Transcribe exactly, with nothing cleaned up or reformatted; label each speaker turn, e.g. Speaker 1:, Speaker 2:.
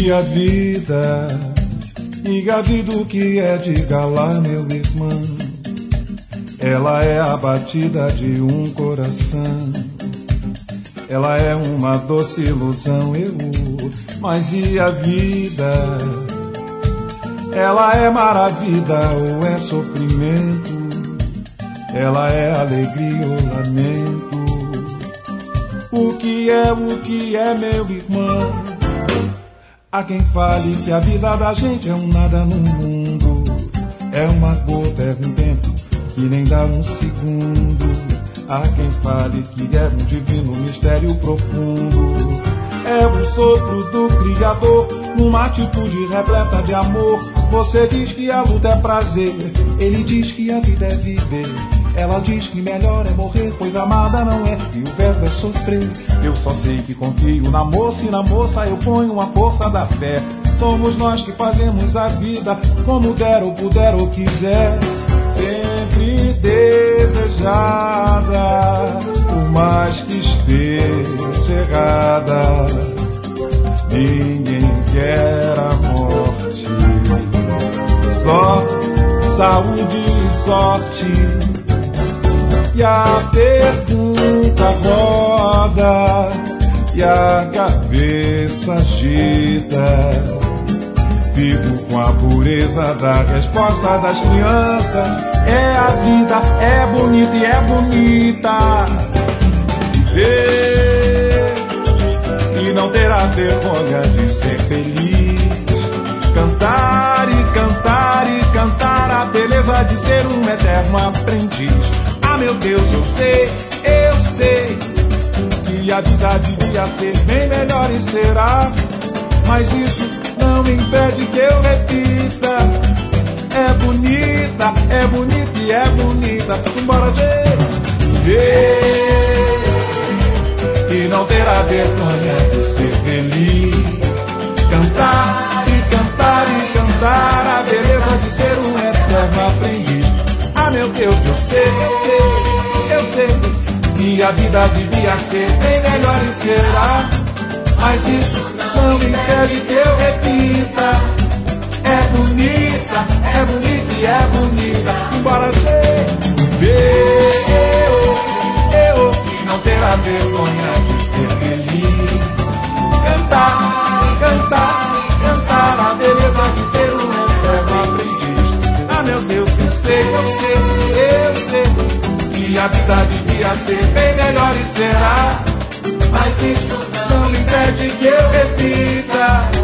Speaker 1: E a vida, e a vida o que é, diga lá, meu irmão. Ela é a batida de um coração. Ela é uma doce ilusão, eu. Mas e a vida? Ela é maravilha ou é sofrimento? Ela é alegria ou lamento? O que é, o que é, meu irmão? Há quem fale que a vida da gente é um nada no mundo. É uma gota, é um tempo que nem dá um segundo. Há quem fale que é um divino mistério profundo. É o sopro do Criador numa atitude repleta de amor. Você diz que a luta é prazer, ele diz que a vida é viver. Ela diz que melhor é morrer, pois amada não é, e o verbo é sofrer. Eu só sei que confio na moça, e na moça eu ponho a força da fé. Somos nós que fazemos a vida como der ou puder ou quiser. Sempre desejada, por mais que esteja errada, ninguém quer a morte, só saúde e sorte. E a pergunta roda e a cabeça agita. Fico com a pureza da resposta das crianças. É a vida, é bonita e é bonita. Viver e não terá vergonha de ser feliz. Cantar e cantar e cantar a beleza de ser um eterno aprendiz. Ah, meu Deus, eu sei, eu sei que a vida devia ser bem melhor e será. Mas isso não impede que eu repita. É bonita, é bonita e é bonita. Embora ver, ver e não terá vergonha de ser feliz. Cantar e cantar e cantar a beleza de ser um eterno aprendiz. Ah, meu Deus, eu sei, eu sei, eu sei que a vida devia ser bem melhor e será. Mas isso não me impede que eu repita. É bonita, é bonita e é bonita. Embora ver, ver, eu, e não terá vergonha de ser feliz. Cantar, cantar, cantar a beleza de ser um eterno aprendiz. Ah, meu Deus, eu sei, eu sei, eu sei que a vida devia ser bem melhor e será. Mas isso não me impede que eu repita.